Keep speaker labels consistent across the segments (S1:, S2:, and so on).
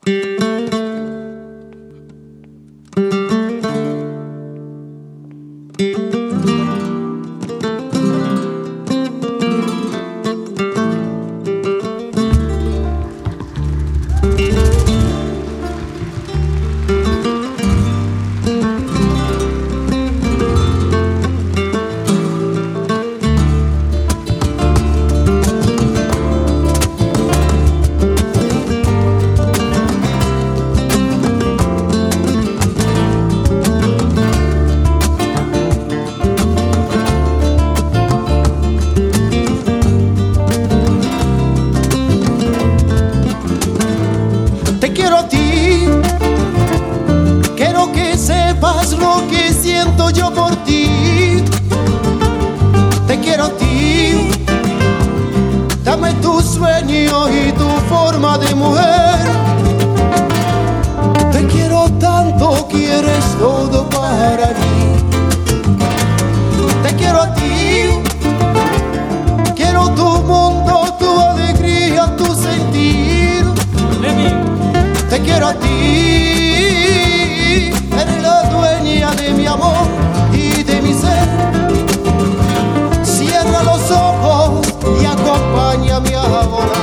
S1: Lo que siento yo por ti, te quiero a ti. Dame tu sueño y tu forma de mujer. Te quiero tanto que eres todo para mí. Te quiero a ti, quiero tu mundo, tu alegría, tu sentir. Te quiero a ti, eres la dueña de mi amor y de mi ser. Cierra los ojos y acompáñame ahora.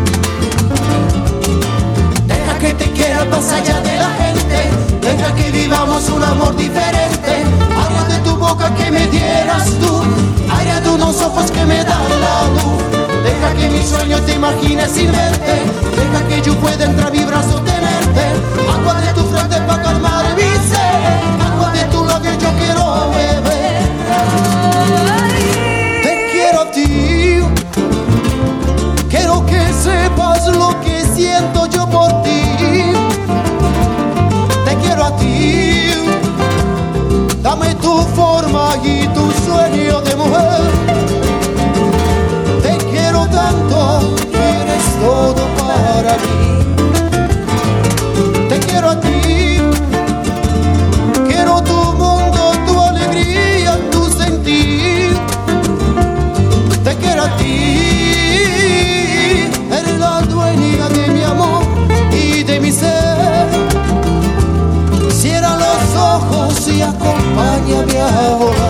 S1: Deja que te quiera más allá de la gente. Deja que vivamos un amor diferente. Agua de tu boca que me dieras tú, aire de unos ojos que me dan la luz. Deja que mi sueño te imagine sin verte. Deja que yo pueda entre mi brazo tenerte. Agua de tu frente para calmar mi sed. Agua de tu labio yo quiero beber. Te quiero a ti. Quiero que sepas lo que siento yo por ti. Te quiero a ti. Dame tu forma y tu sueño de mujer. Te quiero tanto que eres todo para mí. Te quiero a ti. Quiero tu mundo, tu alegría, tu sentir. Te quiero a ti. Eres la dueña de mi amor y de mi ser. Cierra los ojos y acompáñame ahora.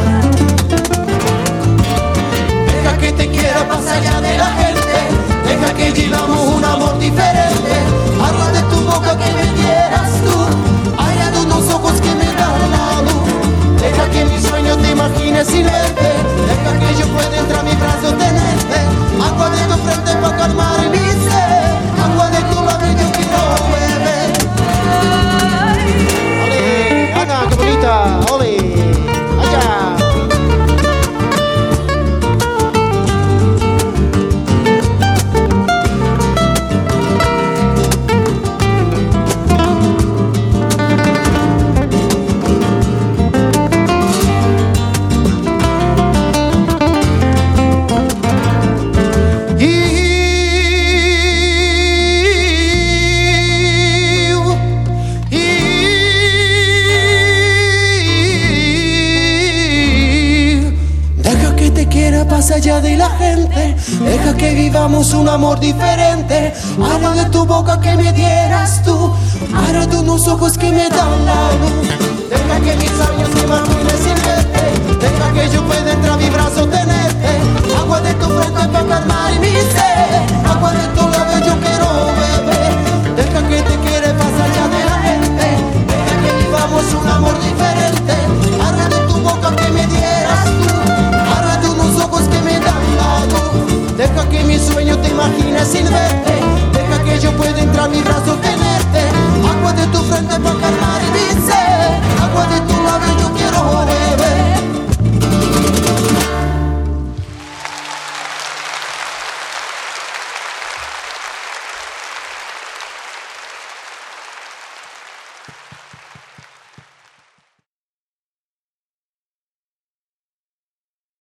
S1: Deja que te quiera más allá de la gente. Deja que vivamos un amor diferente. Agua de tu boca que me dieras tú, aire de unos ojos que me dan la luz. Deja que mi sueño te imagine sin verte. Deja que yo pueda entrar a mi brazo tenerte. Agua de tu frente para calmar mi sed. Agua de tu labio yo quiero beber. ¡Ole! ¡Ana, qué bonita! ¡Ole! ¡Allá! Más allá de la gente, deja que vivamos un amor diferente. Aire de tu boca que me dieras tú, aire de unos ojos que me dan la luz. Deja que mis sueños se imaginen sin verte. Deja que yo pueda entre mi brazo tenerte. Agua de tu frente para calmar mi sed. Agua de tu labio yo quiero beber. Deja que te quiere más allá de la gente. Deja que vivamos un amor diferente. Aire de tu boca que me dieras tú, aire de unos ojos que me dan la luz. Deja que mi sueño te imagine sin verte.